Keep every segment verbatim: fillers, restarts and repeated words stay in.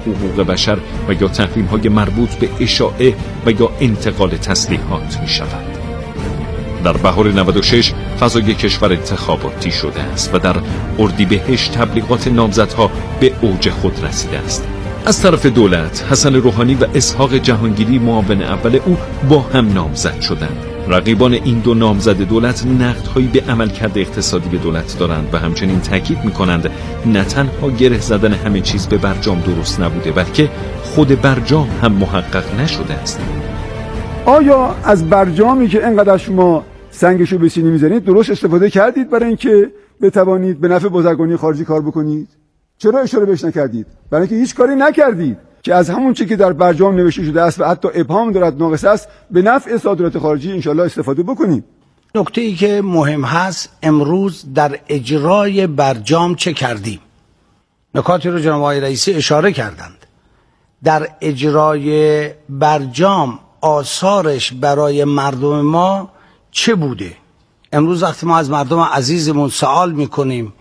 حقوق بشر و یا تحریم‌های مربوط به اشاعه و یا انتقال تسلیحات می‌شود. در بهار نود و شش فضای کشور انتخاباتی شده است و در اردیبهشت تبلیغات نامزدها به اوج خود رسیده است. از طرف دولت حسن روحانی و اسحاق جهانگیری معاون اول او با هم نامزد شدند. رقیبان این دو نامزد دولت نقدهایی به عملکرد اقتصادی به دولت دارند و همچنین تاکید می‌کنند نه تنها گره زدن همه چیز به برجام درست نبوده بلکه خود برجام هم محقق نشده است. آیا از برجامی که اینقدر شما سنگشو به سینه می‌زنید درست استفاده کردید برای اینکه بتوانید به نفع بازرگانی خارجی کار بکنید؟ چرا اشاره بهش نکردید؟ برای اینکه هیچ کاری نکردید که از همون چیزی که در برجام نوشته شده است و حتی ابهام دارد ناقص است به نفع صادرات خارجی انشالله استفاده بکنیم. نکته ای که مهم هست امروز در اجرای برجام چه کردیم؟ نکاتی رو جناب آقای رئیسی اشاره کردند. در اجرای برجام آثارش برای مردم ما چه بوده؟ امروز وقتی ما از مردم عزیزمون سوال میکنیم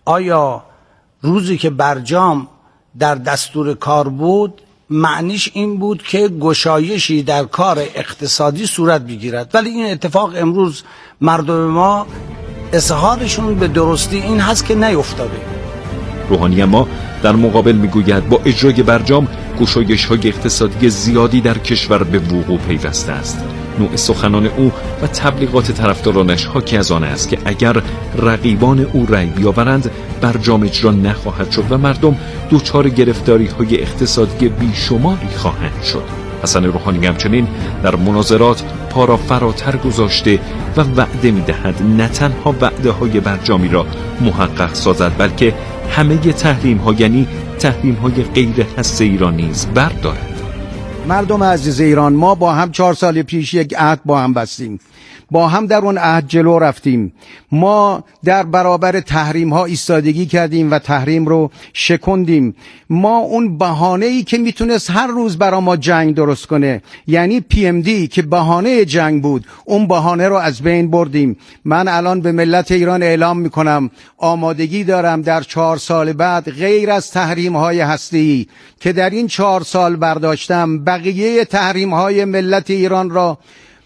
آیا روزی که برجام در دستور کار بود معنیش این بود که گشایشی در کار اقتصادی صورت بگیرد، ولی این اتفاق امروز مردم ما اظهارشون به درستی این هست که نیفتاده. روحانی اما در مقابل میگوید با اجرای برجام گشایش‌های اقتصادی زیادی در کشور به وقوع پیوسته است. نوع سخنان او و تبلیغات طرفدارانش حاکی از آن است که اگر رقیبان او رأی بیاورند برجام اجرا نخواهد شد و مردم دوچار گرفتاری‌های اقتصادی بیشماری خواهند شد. حسن روحانی همچنین در مناظرات پا را فراتر گذاشته و وعده می‌دهد نه تنها وعده‌های برجامی را محقق سازد بلکه همه تحریم‌ها یعنی تحریم‌های غیر هسته‌ای را نیز بردارد. مردم عزیز ایران، ما با هم چهار سال پیش یک عهد با هم بستیم، با هم در اون عهد جلو رفتیم. ما در برابر تحریم ها ایستادگی کردیم و تحریم رو شکندیم. ما اون بهانه‌ای که میتونست هر روز برا ما جنگ درست کنه، یعنی پی ام دی که بهانه جنگ بود، اون بهانه رو از بین بردیم. من الان به ملت ایران اعلام میکنم آمادگی دارم در چهار سال بعد غیر از تحریم های هسته‌ای که در این چهار سال برداشتم، بقیه تحریم های ملت ایران را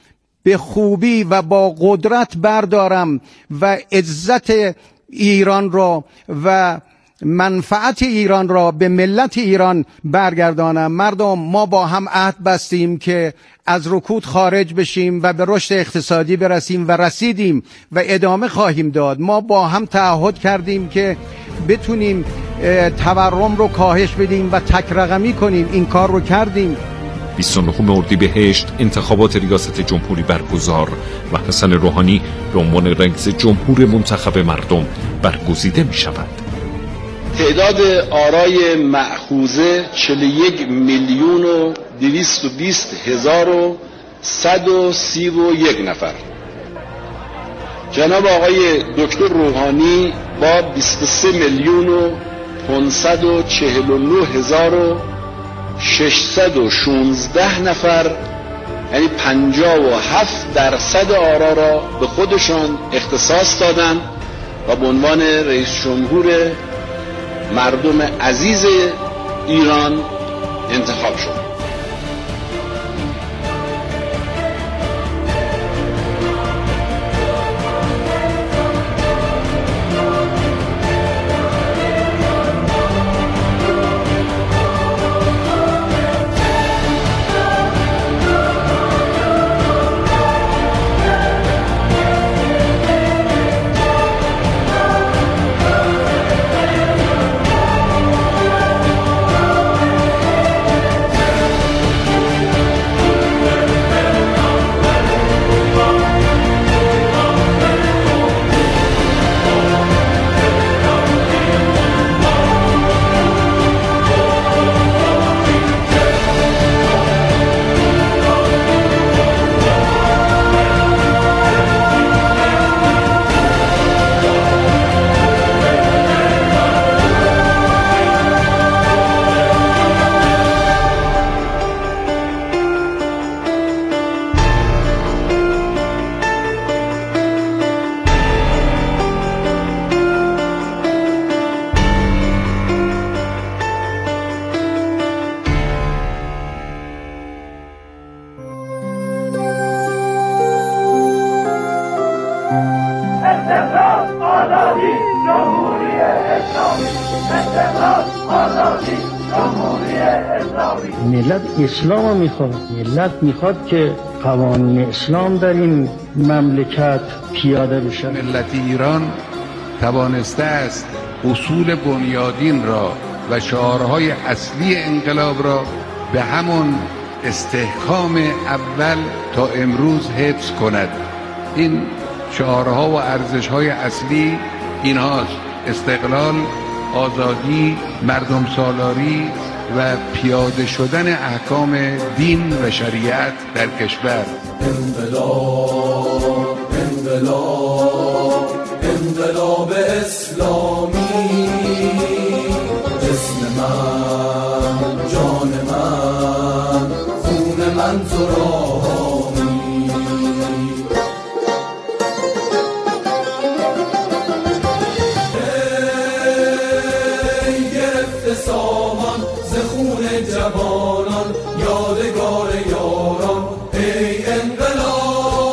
به خوبی و با قدرت بردارم و عزت ایران را و منفعت ایران را به ملت ایران برگردانم. مردم، ما با هم عهد بستیم که از رکود خارج بشیم و به رشد اقتصادی برسیم و رسیدیم و ادامه خواهیم داد. ما با هم تعهد کردیم که بتونیم تورم رو کاهش بدیم و تک رقمی کنیم. این کار رو کردیم. بیست و نه اردیبهشت انتخابات ریاست جمهوری برگزار و حسن روحانی به عنوان رئیس جمهور منتخب مردم برگزیده می شود. تعداد آرای مأخوذه چهل و یک میلیون و دویست و بیست هزار و صد و سی و یک نفر. جناب آقای دکتر روحانی با بیست و سه میلیون و پانصد و چهل و نه هزار و ششصد و شانزده نفر، یعنی پنجاه و هفت درصد آرا را به خودشان اختصاص دادند و به عنوان رئیس جمهور مردم عزیز ایران انتخاب شد. ملت اسلام رو میخواد، ملت میخواد که قوانین اسلام در این مملکت پیاده بشه. ملت ایران توانسته است اصول بنیادین را و شعارهای اصلی انقلاب را به همون استحکام اول تا امروز حفظ کند. این شعارها و ارزشهای اصلی اینهاست: استقلال، آزادی، مردم سالاری و پیاده شدن احکام دین و شریعت در کشور. انقلاب انقلاب انقلاب اسلامی، جسم من، جان من، خون من تو را حامی. ای گرفته سامان ز خون جوانان، یادگار یاران ای انقلاب.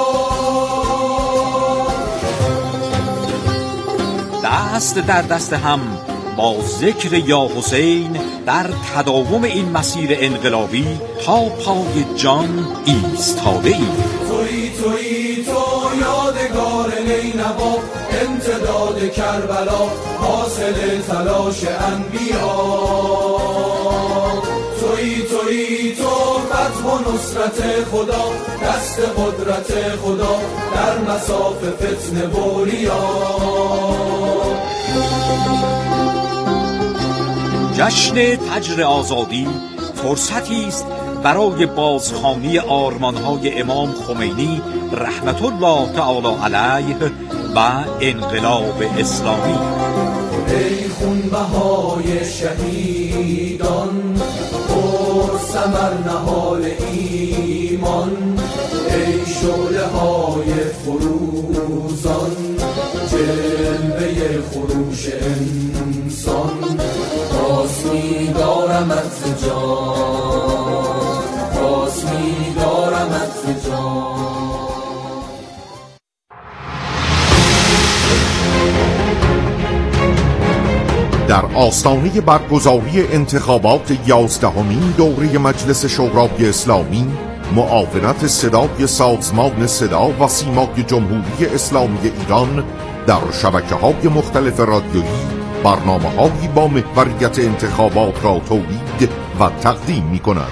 دست در دست هم با ذکر یا حسین در تداوم این مسیر انقلابی تا پای جان ایستاده ایم. تویی تویی تو یادگار نینوا، امتداد کربلا، حاصل تلاش انبیا. تویی تویی تو فتح و نصرت خدا، دست قدرت خدا در مساف فتنه و ریا. جشن فجر آزادی فرصتی است برای بازخوانی آرمان‌های امام خمینی رحمت الله تعالی علیه و انقلاب اسلامی. ای خونبهای شهیدان، پر ثمر نهال ایمان، ای شعله های فروزان، جلوه خروش انسان. پاس می‌دارمت ز جان، پاس می‌دارمت ز جان. در آستانه برگزاری انتخابات یازدهمین دوره مجلس شورای اسلامی، معاونت صدای سازمان صدا و سیمای جمهوری اسلامی ایران در شبکه‌های مختلف رادیویی برنامه‌هایی با محوریت انتخابات را تولید و تقدیم می‌کند.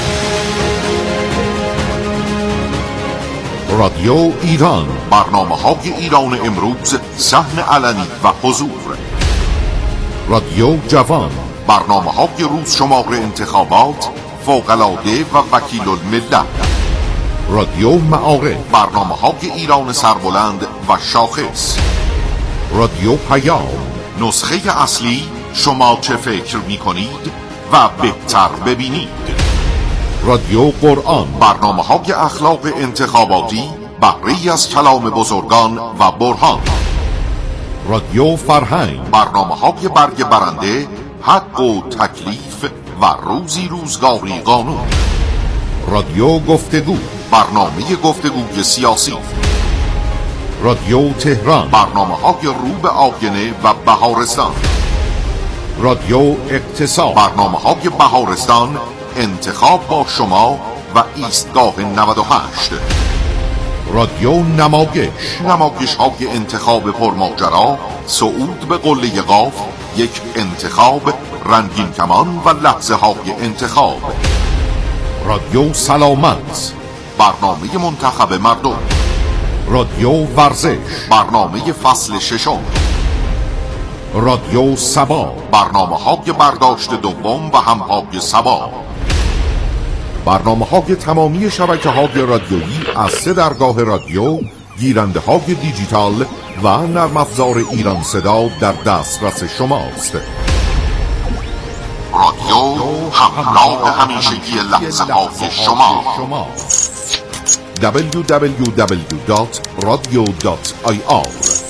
رادیو ایران، برنامه‌های ایران امروز، صحن علنی و حضور. رادیو جوان، برنامه‌های روز شمار انتخابات، فوق‌العاده و وکیل الملت. رادیو معارف، برنامه‌های ایران سربلند و شاخص. رادیو پیام، نسخه اصلی شما چه فکر می‌کنید و بهتر ببینید. رادیو قرآن، برنامه‌های اخلاق انتخاباتی، بهره‌ای از کلام بزرگان و برهان. رادیو فرهنگ، برنامه‌های برگ برنده، حق و تکلیف و روزی روزگاری قانون. رادیو گفتگو، برنامه گفتگوی سیاسی. رادیو تهران، برنامه‌های رو به آینه و بهارستان. رادیو اقتصاد، برنامه‌های بهارستان، انتخاب با شما و ایستگاه نود و هشت. رادیو نمایش، نمایش های انتخاب پرماجرا، صعود به قله قاف، یک انتخاب، رنگین کمان و لحظه های انتخاب. رادیو سلامت، برنامه منتخب مردم. رادیو ورزش، برنامه فصل ششم. رادیو سبا، برنامه های برداشت دوم و همهای سبا. برنامه های تمامی شبکه های رادیویی از سه درگاه رادیو، گیرنده های دیجیتال و نرم افزار ایران صدا در دسترس شماست. رادیو همراه همیشگی لحظه های شما. دبلیو دبلیو دبلیو دات رادیو دات آی آر.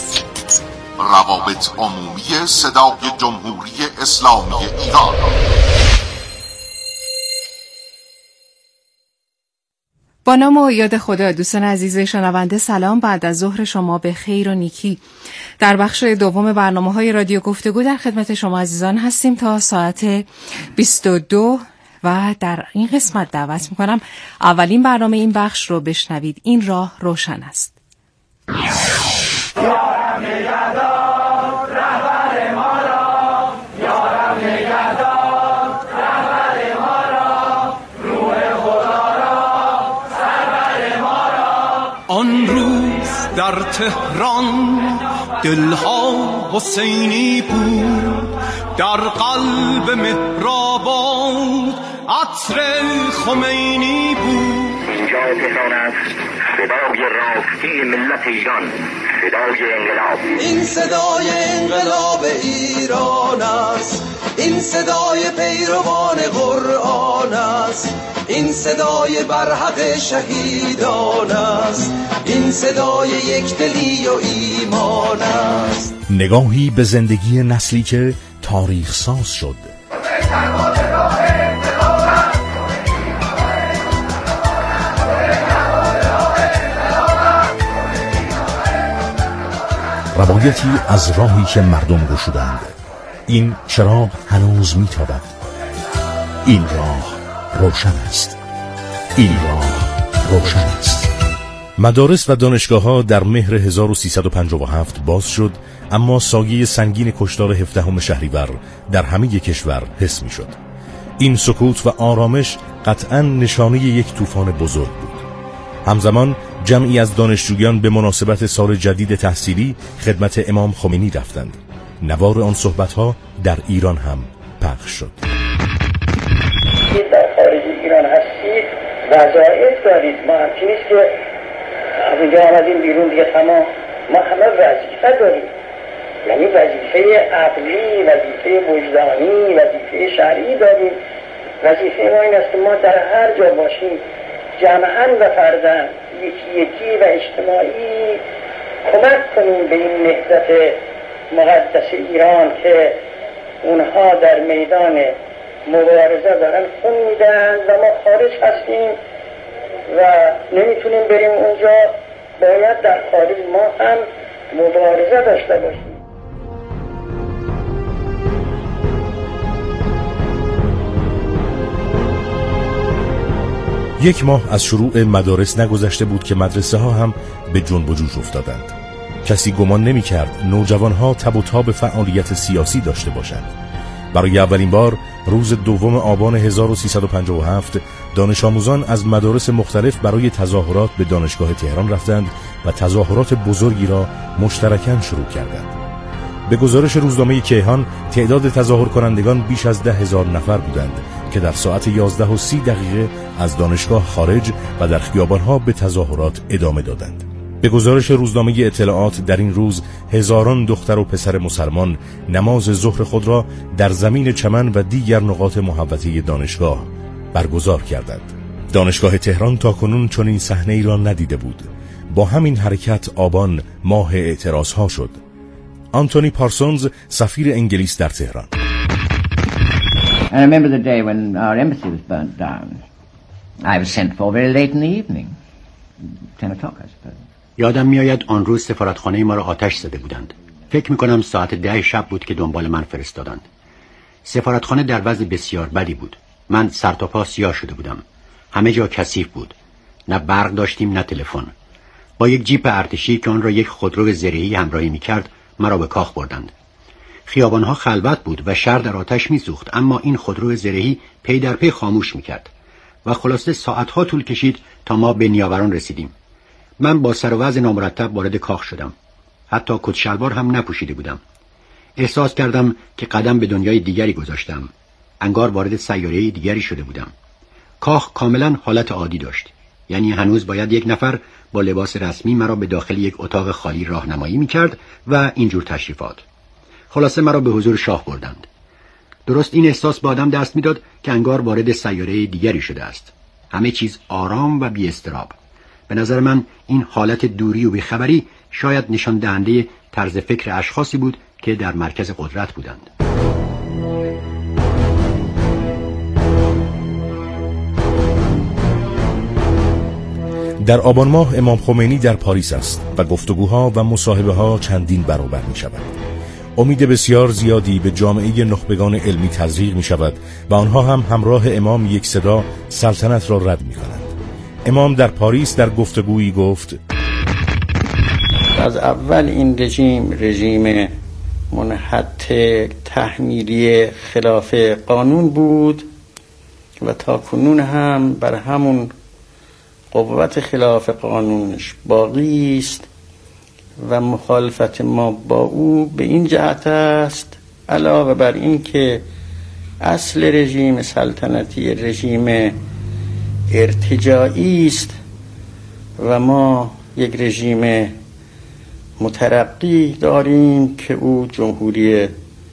روابط عمومی صدای جمهوری اسلامی ایران. با نام و یاد خدا. دوستان عزیز شنونده سلام، بعد از ظهر شما به خیر و نیکی. در بخش دوم برنامه‌های رادیو گفتگو در خدمت شما عزیزان هستیم تا ساعت بیست و دو و در این قسمت دعوت می‌کنم اولین برنامه این بخش رو بشنوید. این راه روشن است. یارم نگهدار رهبر ما را، یارم نگهدار رهبر ما را، روح خدا را سرور ما را. آن روز در تهران دلها حسینی بود، در قلب مهرآباد عطر خمینی بود. اینجا تهران است، صدای راستی ملت ایران، صدای انقلاب. این صدای انقلاب ایران است، این صدای پیروان قرآن است، این صدای برحق شهیدان است، این صدای یکدلی و ایمان است. نگاهی به زندگی نسلی که تاریخ ساز شد. روایتی از راهی که مردم گشودند. این چراغ هنوز میتابد. این راه روشن است. این راه روشن است. مدارس و دانشگاه‌ها در مهر هزار و سیصد و پنجاه و هفت باز شد، اما سایه سنگین کشتار هفدهم شهریور در همه کشور حس می‌شد. این سکوت و آرامش قطعاً نشانه یک طوفان بزرگ بود. همزمان جمعی از دانشجویان به مناسبت سال جدید تحصیلی خدمت امام خمینی رفتند. نوار آن صحبت‌ها در ایران هم پخش شد. در خارج ایران هستید، وظایف دارید. ما همچین نیست که از اینجا آمدیم بیرون دیگه تمام. ما همه وظیفه داریم، یعنی وظیفه عقلی، وظیفه وجدانی، وظیفه شرعی داریم. وظیفه ما این است که ما در هر جا باشیم جمعاً و فرداً، یکی یکی و اجتماعی کمک کنیم به این نهضت مقدس ایران که اونها در میدان مبارزه دارن خون میدن و ما خارج هستیم و نمیتونیم بریم اونجا. باید در خارج ما هم مبارزه داشته باشیم. یک ماه از شروع مدارس نگذشته بود که مدرسه ها هم به جنب و جوش افتادند. کسی گمان نمی کرد نوجوان ها تب و تاب فعالیت سیاسی داشته باشند. برای اولین بار روز دوم آبان هزار و سیصد و پنجاه و هفت دانش آموزان از مدارس مختلف برای تظاهرات به دانشگاه تهران رفتند و تظاهرات بزرگی را مشترکاً شروع کردند. به گزارش روزنامه کیهان تعداد تظاهر کنندگان بیش از ده هزار نفر بودند که در ساعت یازده و سی دقیقه از دانشگاه خارج و در خیابانها به تظاهرات ادامه دادند. به گزارش روزنامه اطلاعات در این روز هزاران دختر و پسر مسلمان نماز ظهر خود را در زمین چمن و دیگر نقاط محوطه دانشگاه برگزار کردند. دانشگاه تهران تاکنون چنین صحنه‌ای را ندیده بود. با همین حرکت آبان ماه اعتراضها شد. آنتونی پارسونز، سفیر انگلیس در تهران: I remember the day when our embassy was burnt down. I was sent for very late in the evening. ten o'clock, I suppose. یادم میآید آن روز سفارتخانه ما را آتش زده بودند. فکر میکنم ساعت ده شب بود که دنبال من فرستادند. سفارتخانه در وضع بسیار بدی بود. من سر تا پا سیاه شده بودم. همه جا کثیف بود. نه برق داشتیم نه تلفن. با یک جیپ ارتشی که آن را یک خودرو زرهی همراهی میکرد مرا به کاخ بردند. خیابانها خلوت بود و شهر در آتش میسوخت، اما این خودرو زرهی پی در پی خاموش میکرد و خلاصه ساعتها طول کشید تا ما به نیاوران رسیدیم. من با سر و وضع نامرتب وارد کاخ شدم. حتی کت شلوار هم نپوشیده بودم. احساس کردم که قدم به دنیای دیگری گذاشتم. انگار وارد سیاره دیگری شده بودم. کاخ کاملا حالت عادی داشت. یعنی هنوز باید یک نفر با لباس رسمی مرا به داخل یک اتاق خالی راهنمایی میکرد و اینجور تشریفات. خلاصه مرا به حضور شاه بردند. درست این احساس با آدم دست میداد که انگار وارد سیاره دیگری شده است. همه چیز آرام و بی اضطراب. به نظر من این حالت دوری و بیخبری شاید نشان دهنده طرز فکر اشخاصی بود که در مرکز قدرت بودند. در آبان ماه امام خمینی در پاریس است و گفتگوها و مصاحبه ها چندین برابر می شود. امید بسیار زیادی به جامعه نخبگان علمی تزریق می شود و آنها هم همراه امام یک صدا سلطنت را رد می کنند. امام در پاریس در گفتگویی گفت: از اول این رژیم رژیم منحط تحمیلی خلاف قانون بود و تا کنون هم بر همون قوت خلاف قانونش باقی است و مخالفت ما با او به این جهت است علاوه بر این که اصل رژیم سلطنتی رژیم ارتجاعی است و ما یک رژیم مترقی داریم که او جمهوری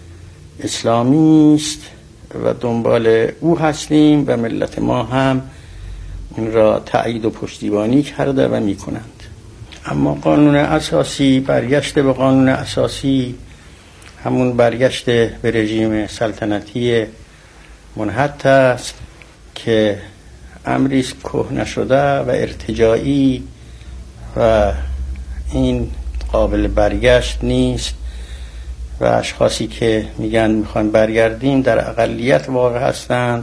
اسلامی است و دنبال او هستیم و ملت ما هم این را تأیید و پشتیبانی کرده و می کنند. اما قانون اساسی، برگشت به قانون اساسی همون برگشت به رژیم سلطنتی منحط است که امری است کهنه شده و ارتجاعی و این قابل برگشت نیست و اشخاصی که میگن میخوان برگردیم در اقلیت واقع هستند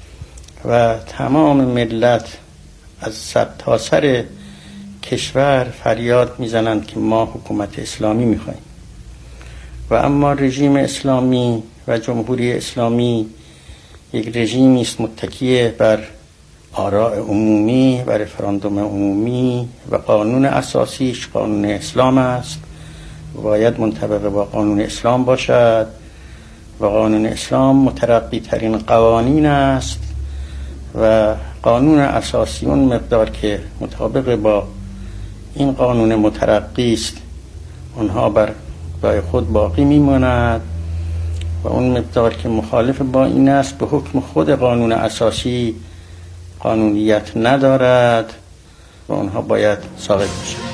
و تمام ملت از سر تا سر کشور فریاد میزنند که ما حکومت اسلامی میخوایم و اما رژیم اسلامی و جمهوری اسلامی یک رژیمی است متکی بر آراء عمومی و رفراندوم عمومی و قانون اساسیش قانون اسلام است و باید منطبق با قانون اسلام باشد و قانون اسلام مترقی ترین قوانین است و قانون اساسی اون مقدار که مطابق با این قانون مترقی است اونها بر جای خود باقی میماند و اون مقدار که مخالف با این است به حکم خود قانون اساسی قانونیت ندارد و اونها باید ساقط بشن.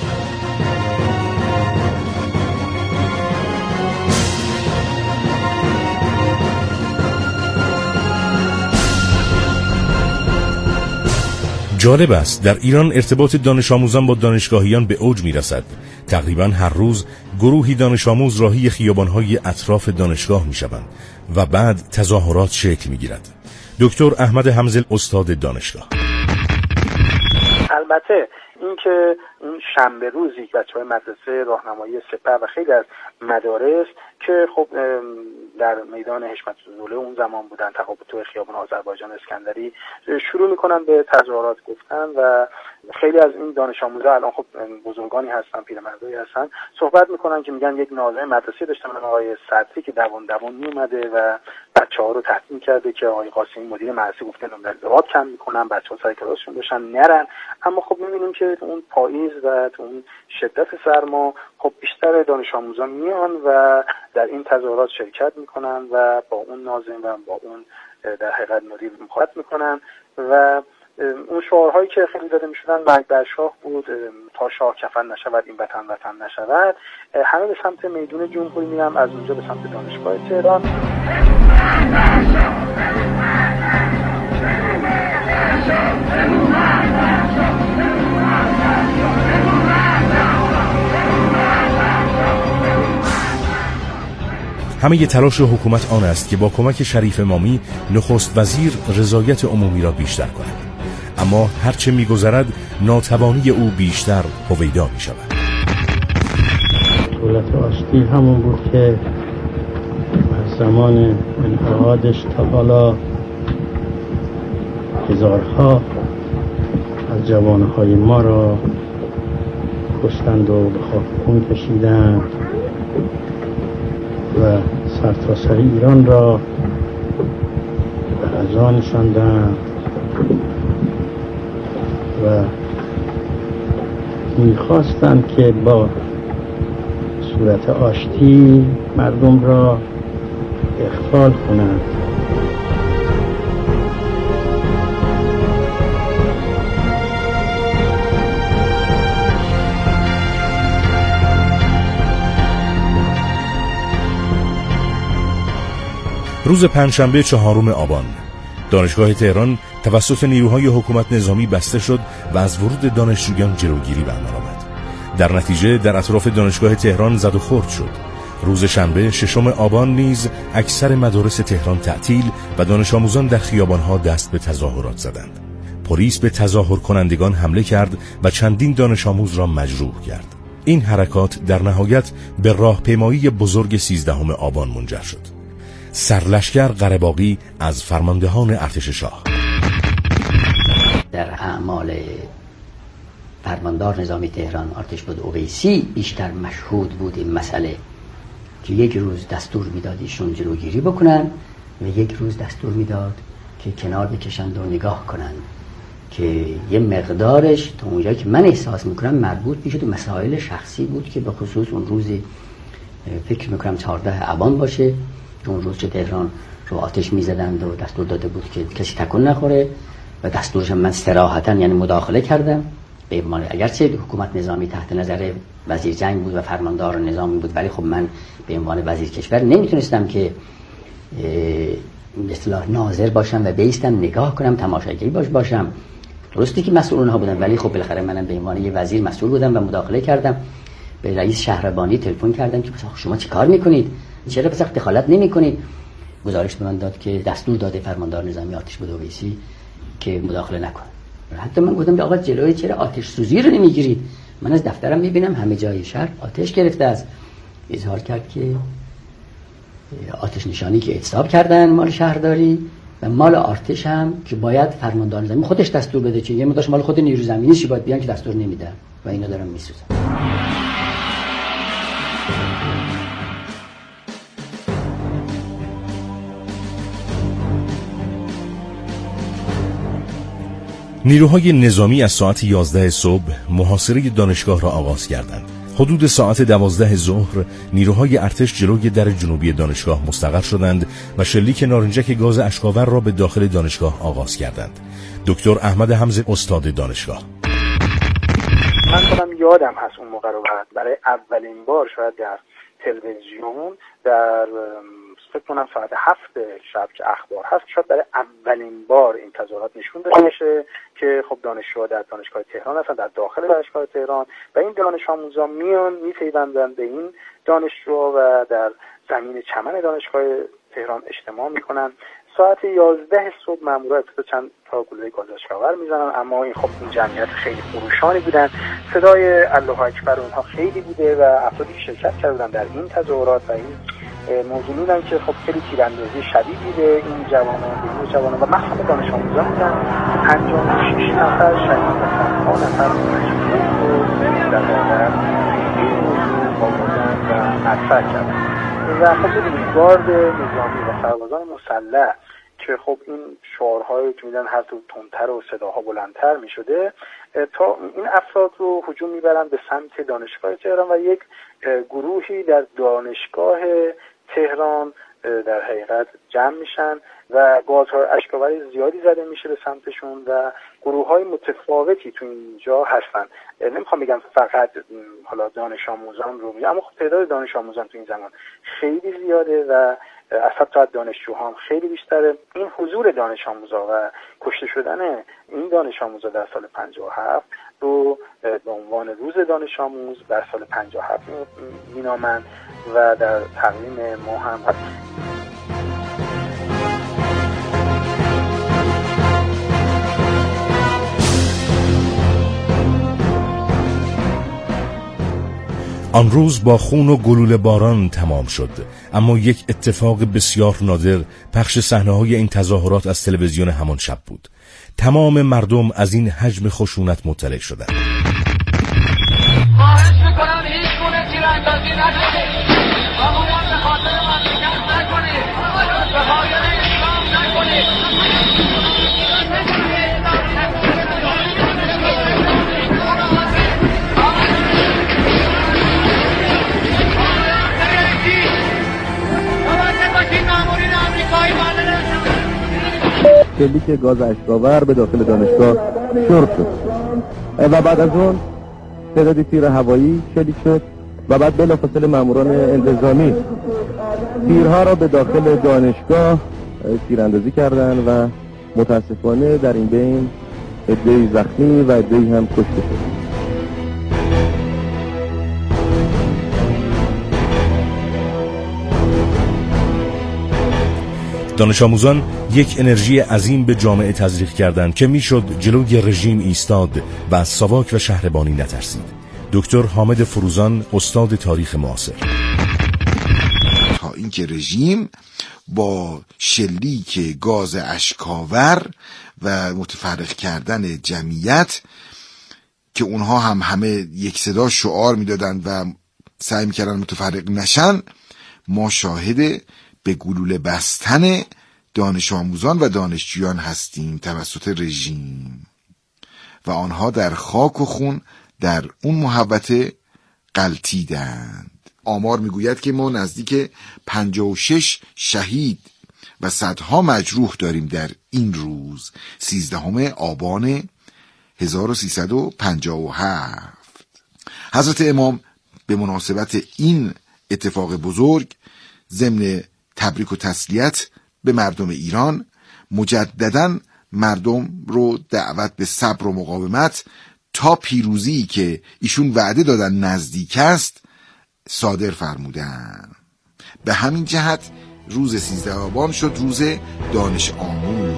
جالب است در ایران ارتباط دانش آموزان با دانشگاهیان به اوج می رسد. تقریبا هر روز گروهی دانش آموز راهی خیابان‌های اطراف دانشگاه می شوند و بعد تظاهرات شکل می گیرد. دکتر احمد حمزل استاد دانشگاه: البته این که این شنبه روزی بچه‌های مدرسه راهنمایی سپه و خیلی از مدارس که خب در میدان حشمت الدوله اون زمان بودن تقابل تو خیابان آذربایجان اسکندری شروع میکنن به تظاهرات گفتن و خیلی از این دانش آموزا الان خب بزرگانی هستن، پیرمردایی هستن، صحبت میکنن که میگن یک ناظم مدرسه داشتن آقای صدری که دوان دوان میومده و بچه‌ها رو تهدید کرده که آقای قاسمی مدیر مدرسه گفته نمرات کم میکنن بچه‌ها سر کلاسشون بشن نرن. اما خب میبینیم که اون پاییز و اون شدت سرما خب بیشتر دانش آموزان میان و در این تظاهرات شرکت میکنن و با اون ناظم و با اون در حقیقت مدیر مخالفت میکنن و اون شعارهایی که خیلی داده میشدن مرگ بر شاه بود، تا شاه کفن نشود این وطن وطن نشود. همه به سمت میدون جمهوری میرن، از اونجا به سمت دانشگاه تهران. همه ی تلاش حکومت آن است که با کمک شریف امامی نخست وزیر رضایت عمومی را بیشتر کند، اما هرچه می‌گذرد ناتوانی او بیشتر هویدا می‌شود. دولت آشتی همون بود که از زمان انتقادش تا حالا هزارها از جوانهای ما را کشتند و به خاک خون کشیدند و سرتاسر ایران را به عزا نشاندند و میخواستند که با صورت آشتی مردم را اخفال کنند. روز پنجشنبه چهارم آبان دانشگاه تهران توسط نیروهای حکومت نظامی بسته شد و از ورود دانشجویان جلوگیری برمان آمد. در نتیجه در اطراف دانشگاه تهران زد و خورد شد. روز شنبه ششم آبان نیز اکثر مدارس تهران تعطیل و دانش آموزان در خیابانها دست به تظاهرات زدند. پلیس به تظاهر کنندگان حمله کرد و چندین دانش آموز را مجروح کرد. این حرکات در نهایت به راهپیمایی بزرگ سیزدهم آبان منجر شد. سرلشکر قره‌باقی از فرماندهان ارتش شاه در اعمال فرماندار نظامی تهران ارتشبد اویسی بیشتر مشهود بود این مسئله که یک روز دستور میداد ایشون جلوگیری بکنن و یک روز دستور میداد که کنار بکشند و نگاه کنند که یه مقدارش تا اونجایی که من احساس میکنم مربوط میشد و مسائل شخصی بود که به خصوص اون روز فکر میکنم چهارده آبان باشه که اون روز چه تهران رو آتش میزدند و دستور داده بود که کسی تکون نخوره و دستورش من صراحتا یعنی مداخله کردم به عنوان اگرچه حکومت نظامی تحت نظر وزیر جنگ بود و فرماندار نظامی بود ولی خب من به عنوان وزیر کشور نمیتونستم که به اصطلاح ناظر باشم و بیستم نگاه کنم تماشاگری باش باشم. درسته که مسئول اونها بودن ولی خب بالاخره منم به عنوان یه وزیر مسئول بودم و مداخله کردم. به رئیس شهربانی تلفن کردم که شما چی کار میکنید؟ چرا پس دخالت نمیکنید؟ گزارش به من داد که دستور داده فرماندار نظامی ارتشبد اویسی که مداخله نکنه. حتی من گفتم آقا جلوی چرا آتش سوزی رو نمیگیرید؟ من از دفترم میبینم همه جای شهر آتش گرفته است. اظهار کرد که آتش نشانی که اعتصاب کردن مال شهرداری و مال ارتش هم که باید فرماندار نظامی خودش دستور بده چه یه مداش مال خود نیروی زمینیش باید بیان که دستور نمیدن و اینا دارن میسوزن. نیروهای نظامی از ساعت یازده صبح محاصره دانشگاه را آغاز کردند. حدود ساعت دوازده ظهر نیروهای ارتش جلوی در جنوبی دانشگاه مستقر شدند و شلیک نارنجک گاز اشک‌آور را به داخل دانشگاه آغاز کردند. دکتر احمد حمزه استاد دانشگاه: من خودم یادم هست اون موقع رو برای اولین بار شاید در تلویزیون در فکر کنم ساعت هفت شب که اخبار هست شاید برای اولین بار این تظاهرات نشون داده میشه که خب دانشجوها در دانشگاه تهران هستن، در داخل دانشگاه تهران و این دانش آموزان میان میپیوندن به این دانشجوها و در زمین چمن دانشگاه تهران اجتماع میکنن. ساعت یازده صبح مامورا ابتدا چند تا گلوله گاز اشک‌آور میزنن، اما این خب این جمعیت خیلی خروشانی بودن، صدای الله اکبر اونها خیلی بوده و افرادی که شرکت کردن در این تظاهرات و این موضوع بودن که خب خیلی تیراندازی شدید بوده این جوانان به این جوانان و مخصوصا دانش آموزان بودن. پنجاه و شش نفر شهید و صدها نفر مجروح و در واقع این موضوع آوردن و مطرح کردن و خب ببینید گارد نظامی و سربازان مسلح که خب این شعارهای که میدن هر طور تندتر و صداها بلندتر میشده تا این افراد رو هجوم میبرن به سمت دانشگاه تهران و یک گروهی در دانشگاه تهران در حقیقت جمع میشن و گازهای اشک‌آور زیادی زده میشه به سمتشون و گروه‌های متفاوتی تو اینجا هستن. نمیخوام بگم فقط حالا دانش آموزان رو میگم، اما خب تعداد دانش آموزان تو این زمان خیلی زیاده و از حتی دانشجوها هم خیلی بیشتره. این حضور دانش آموزا و کشته شدن این دانش آموزا در سال پنجاه و هفت رو به عنوان روز دانش آموز در سال پنجاه و هفت مینامند و در تقویم ما هم هست. آن روز با خون و گلوله باران تمام شد، اما یک اتفاق بسیار نادر پخش صحنه‌های این تظاهرات از تلویزیون همان شب بود. تمام مردم از این حجم خشونت مطلع شدند. خواهش میکنم هیچ گونه تیراندازی نکنید و باید به خاطر مملکت نکنید، به خاطر اسلام نکنید. شلیک گاز اشک‌آور به داخل دانشگاه شروع شد و بعد از اون تعدادی تیر هوایی شلیک شد و بعد بلافاصله ماموران انتظامی تیرها را به داخل دانشگاه تیراندازی کردند و متاسفانه در این بین عده‌ای زخمی و عده‌ای هم کشته شد. دانش آموزان یک انرژی عظیم به جامعه تزریق کردند که میشد جلوی رژیم ایستاد و از ساواک و شهربانی نترسید. دکتر حامد فروزان، استاد تاریخ معاصر. تا اینکه رژیم با شلیک گاز اشکاور و متفرق کردن جمعیت که اونها هم همه یک صدا شعار میدادند و سعی میکردن متفرق نشن، ما شاهد به گلوله بستن دانش آموزان و دانشجویان هستیم توسط رژیم و آنها در خاک و خون در اون محوطه غلتیدند. آمار میگوید که ما نزدیک پنجاه و شش شهید و صدها مجروح داریم در این روز سیزدهم آبان هزار و سیصد و پنجاه و هفت. حضرت امام به مناسبت این اتفاق بزرگ ضمن تبریک و تسلیت به مردم ایران مجدداً مردم رو دعوت به صبر و مقاومت تا پیروزی که ایشون وعده دادن نزدیک است صادر فرمودن. به همین جهت روز سیزده آبان شد روز دانش آموز.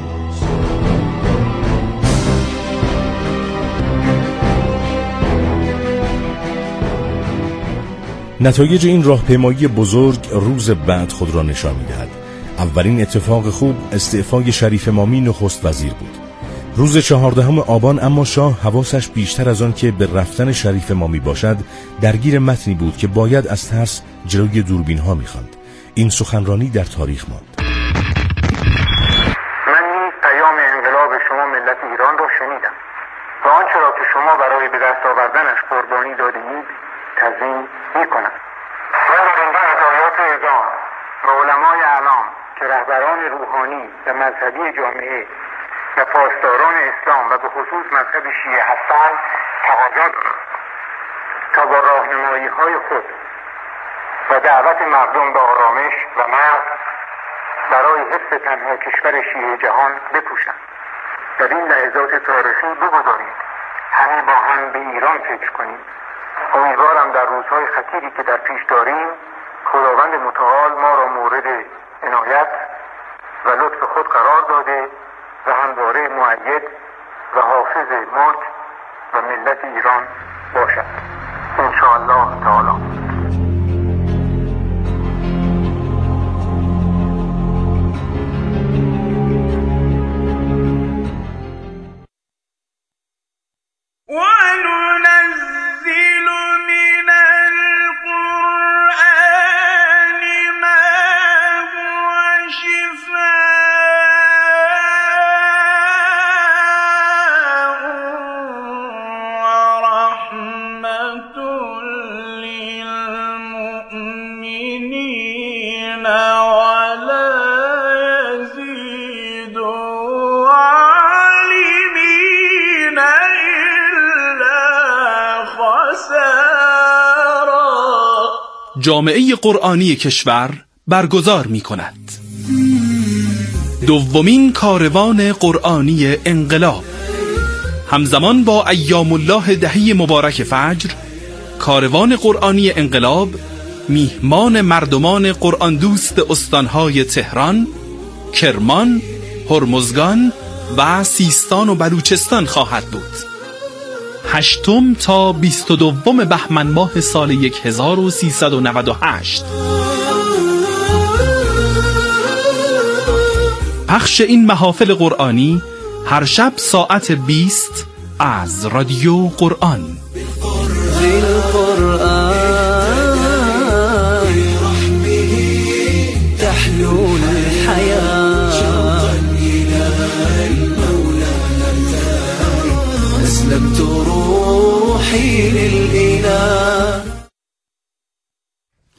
نتایج این راهپیمایی بزرگ روز بعد خود را نشان می‌دهد. اولین اتفاق خوب استعفای شریف مامی نخست وزیر بود. روز چهاردهم آبان اما شاه حواسش بیشتر از آن که به رفتن شریف مامی باشد درگیر متنی بود که باید از ترس جلوی دوربین ها می‌خواند. این سخنرانی در تاریخ ماند. من نیز پیام انقلاب شما ملت ایران را شنیدم و آنچه را که شما برای به دست آوردنش قربانی دادید تضمین می‌کنم. من در هدایات اعظام و علمای اعلام که رهبران روحانی و مذهبی جامعه و پاسداران اسلام و به خصوص مذهب شیعه هستند تقاضا دارم تا با راهنمایی‌های خود و دعوت مردم به آرامش و مرد برای حفظ تنها کشور شیعه جهان بکوشند. در این لحظات تاریخی بگذارید همه با هم به ایران فکر کنیم. امیدوارم در روزهای خطیری که در پیش داریم خداوند متعال ما را مورد عنایت و لطف خود قرار داده و همواره مؤید و حافظ ملک و ملت ایران باشد انشاءالله تعالی. جامعه قرآنی کشور برگزار می کند دومین کاروان قرآنی انقلاب. همزمان با ایام الله دهی مبارک فجر، کاروان قرآنی انقلاب میهمان مردمان قرآن دوست استانهای تهران، کرمان، هرمزگان و سیستان و بلوچستان خواهد بود. هشتم تا بیست و دوم بهمن ماه سال هزار و سیصد و نود و هشت. پخش این محافل قرآنی هر شب ساعت بیست از رادیو قرآن.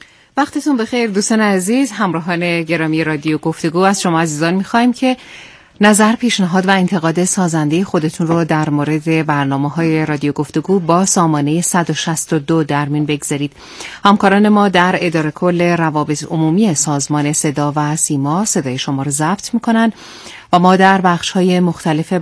وقتتون بخیر دوستان عزیز، همراهان گرامی رادیو گفتگو. از شما عزیزان میخوایم که نظر، پیشنهاد و انتقاد سازنده خودتون رو در مورد برنامه‌های رادیو گفتگو با سامانه صد و شصت و دو در میون بگذارید. همکاران ما در اداره کل روابط عمومی سازمان صدا و سیما صدای شما رو ضبط میکنن و ما در بخش‌های مختلف